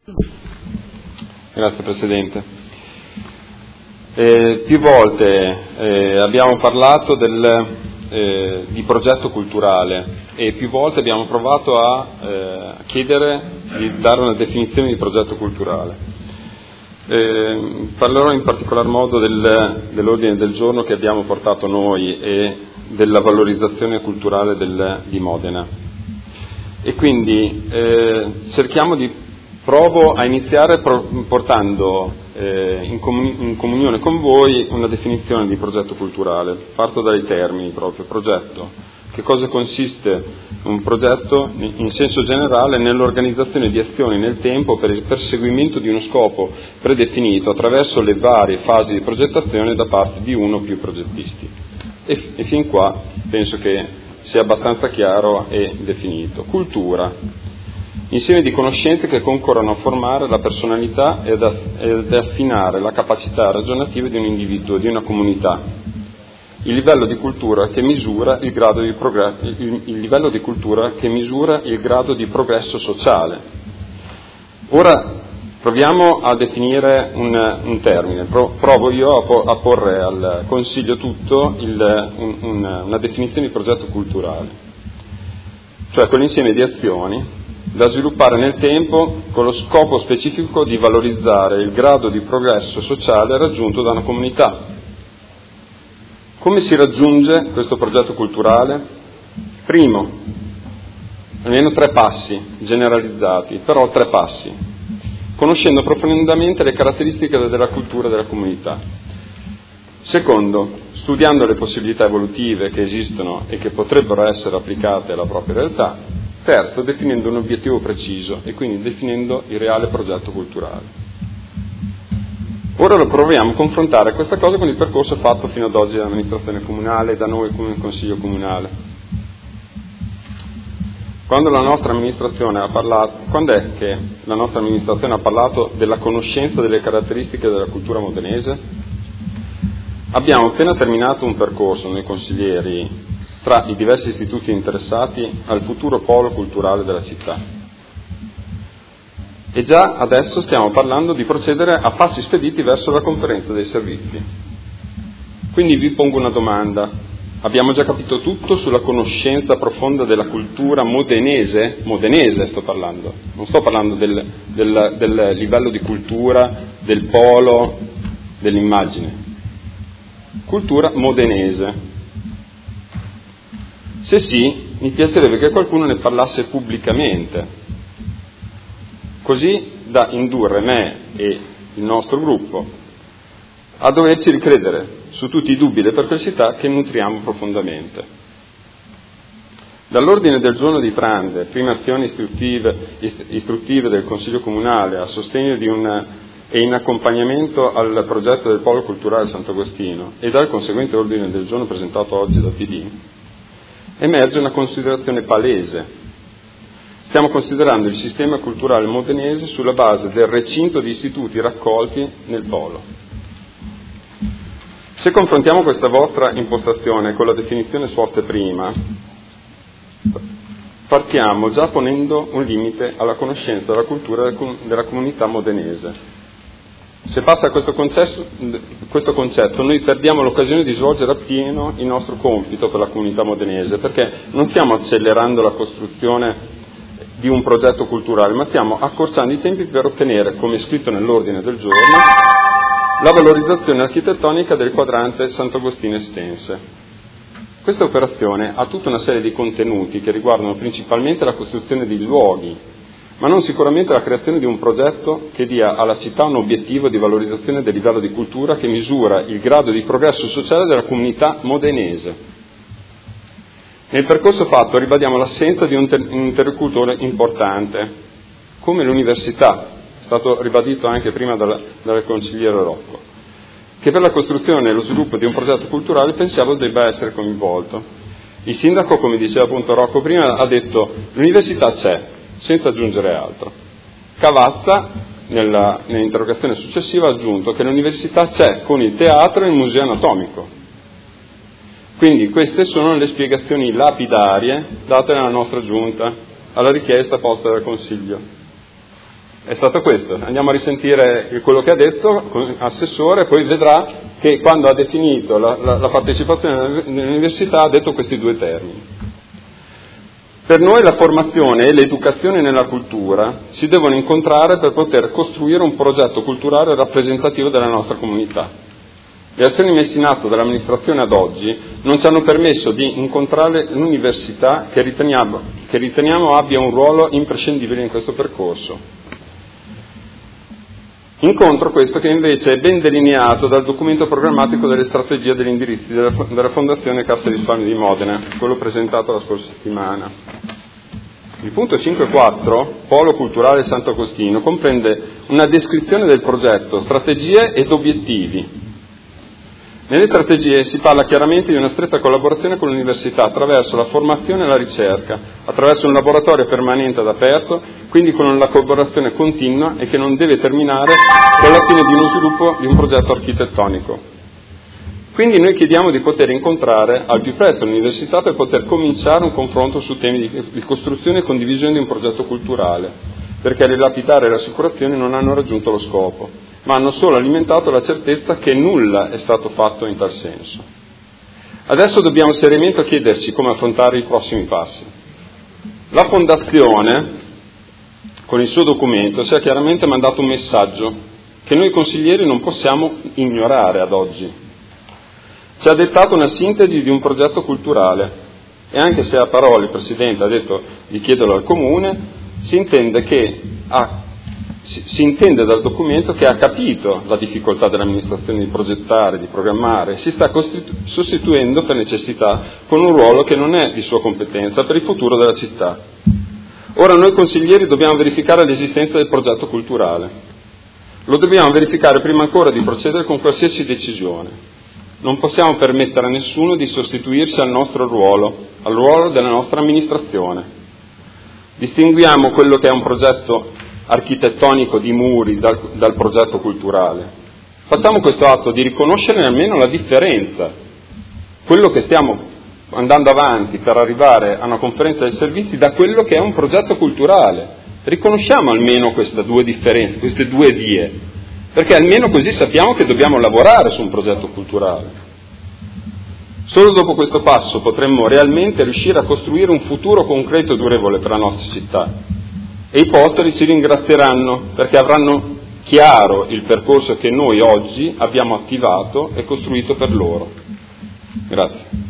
Grazie Presidente. Più volte abbiamo parlato di progetto culturale e più volte abbiamo provato a chiedere di dare una definizione di progetto culturale. Parlerò in particolar modo dell'ordine del giorno che abbiamo portato noi e della valorizzazione culturale di Modena. E quindi provo a iniziare portando in comunione con voi una definizione di progetto culturale. Parto dai termini proprio, progetto. Che cosa consiste un progetto in senso generale? Nell'organizzazione di azioni nel tempo per il perseguimento di uno scopo predefinito attraverso le varie fasi di progettazione da parte di uno o più progettisti. E fin qua penso che sia abbastanza chiaro e definito. Cultura. Insieme di conoscenze che concorrono a formare la personalità ed affinare la capacità ragionativa di un individuo, di una comunità. Il livello di cultura che misura il grado di progresso sociale. Ora proviamo a definire un termine. Provo io a porre al Consiglio tutto una definizione di progetto culturale, cioè quell'insieme di azioni da sviluppare nel tempo con lo scopo specifico di valorizzare il grado di progresso sociale raggiunto da una comunità. Come si raggiunge questo progetto culturale? Primo, almeno 3 passi generalizzati, però 3 passi, conoscendo profondamente le caratteristiche della cultura della comunità. Secondo, studiando le possibilità evolutive che esistono e che potrebbero essere applicate alla propria realtà. Terzo, definendo un obiettivo preciso e quindi definendo il reale progetto culturale. Ora lo proviamo a confrontare questa cosa con il percorso fatto fino ad oggi dall'amministrazione comunale e da noi come Consiglio Comunale. Quando è che la nostra amministrazione ha parlato della conoscenza delle caratteristiche della cultura modenese? Abbiamo appena terminato un percorso, noi consiglieri, tra i diversi istituti interessati al futuro polo culturale della città. E già adesso stiamo parlando di procedere a passi spediti verso la conferenza dei servizi. Quindi vi pongo una domanda. Abbiamo già capito tutto sulla conoscenza profonda della cultura modenese? Modenese sto parlando, non sto parlando del livello di cultura, del polo, dell'immagine. Cultura modenese. Se sì, mi piacerebbe che qualcuno ne parlasse pubblicamente, così da indurre me e il nostro gruppo a doverci ricredere su tutti i dubbi e le perplessità che nutriamo profondamente. Dall'ordine del giorno di Prande, prime azioni istruttive del Consiglio Comunale a sostegno e in accompagnamento al progetto del Polo Culturale Sant'Agostino e dal conseguente ordine del giorno presentato oggi dal PD, emerge una considerazione palese. Stiamo considerando il sistema culturale modenese sulla base del recinto di istituti raccolti nel polo. Se confrontiamo questa vostra impostazione con la definizione esposta prima, partiamo già ponendo un limite alla conoscenza della cultura della comunità modenese. Se passa questo concetto, noi perdiamo l'occasione di svolgere appieno il nostro compito per la comunità modenese, perché non stiamo accelerando la costruzione di un progetto culturale, ma stiamo accorciando i tempi per ottenere, come è scritto nell'ordine del giorno, la valorizzazione architettonica del quadrante Sant'Agostino Estense. Questa operazione ha tutta una serie di contenuti che riguardano principalmente la costruzione di luoghi, ma non sicuramente la creazione di un progetto che dia alla città un obiettivo di valorizzazione del livello di cultura che misura il grado di progresso sociale della comunità modenese. Nel percorso fatto ribadiamo l'assenza di un interlocutore importante, come l'università, è stato ribadito anche prima dal consigliere Rocco, che per la costruzione e lo sviluppo di un progetto culturale pensavo debba essere coinvolto. Il sindaco, come diceva appunto Rocco prima, ha detto l'università c'è, senza aggiungere altro. Cavazza, nell'interrogazione successiva, ha aggiunto che l'università c'è con il teatro e il museo anatomico. Quindi queste sono le spiegazioni lapidarie date dalla nostra giunta alla richiesta posta dal Consiglio. è stato questo. Andiamo a risentire quello che ha detto, assessore, poi vedrà che quando ha definito la partecipazione nell'università ha detto questi due termini. Per noi la formazione e l'educazione nella cultura si devono incontrare per poter costruire un progetto culturale rappresentativo della nostra comunità. Le azioni messe in atto dall'amministrazione ad oggi non ci hanno permesso di incontrare l'università che riteniamo abbia un ruolo imprescindibile in questo percorso. Incontro questo che invece è ben delineato dal documento programmatico delle strategie e degli indirizzi della Fondazione Cassa di Risparmio di Modena, quello presentato la scorsa settimana. Il punto 5.4, Polo Culturale Sant'Agostino, comprende una descrizione del progetto, strategie ed obiettivi. Nelle strategie si parla chiaramente di una stretta collaborazione con l'università attraverso la formazione e la ricerca, attraverso un laboratorio permanente ed aperto, quindi con una collaborazione continua e che non deve terminare con la fine di uno sviluppo di un progetto architettonico. Quindi noi chiediamo di poter incontrare al più presto l'università per poter cominciare un confronto su temi di costruzione e condivisione di un progetto culturale, perché le lapidare e le assicurazioni non hanno raggiunto lo scopo, ma hanno solo alimentato la certezza che nulla è stato fatto in tal senso. Adesso dobbiamo seriamente chiederci come affrontare i prossimi passi. La Fondazione, con il suo documento, ci ha chiaramente mandato un messaggio che noi consiglieri non possiamo ignorare ad oggi. Ci ha dettato una sintesi di un progetto culturale e anche se a parole il Presidente ha detto di chiederlo al Comune, si intende dal documento che ha capito la difficoltà dell'amministrazione di progettare, di programmare, si sta sostituendo per necessità con un ruolo che non è di sua competenza per il futuro della città. Ora noi consiglieri dobbiamo verificare l'esistenza del progetto culturale. Lo dobbiamo verificare prima ancora di procedere con qualsiasi decisione. Non possiamo permettere a nessuno di sostituirsi al nostro ruolo, al ruolo della nostra amministrazione. Distinguiamo quello che è un progetto architettonico di muri dal progetto culturale. Facciamo questo atto di riconoscere almeno la differenza, quello che stiamo andando avanti per arrivare a una conferenza dei servizi da quello che è un progetto culturale. Riconosciamo almeno queste due differenze, queste due vie, perché almeno così sappiamo che dobbiamo lavorare su un progetto culturale. Solo dopo questo passo potremmo realmente riuscire a costruire un futuro concreto e durevole per la nostra città. E i posteri ci ringrazieranno perché avranno chiaro il percorso che noi oggi abbiamo attivato e costruito per loro. Grazie.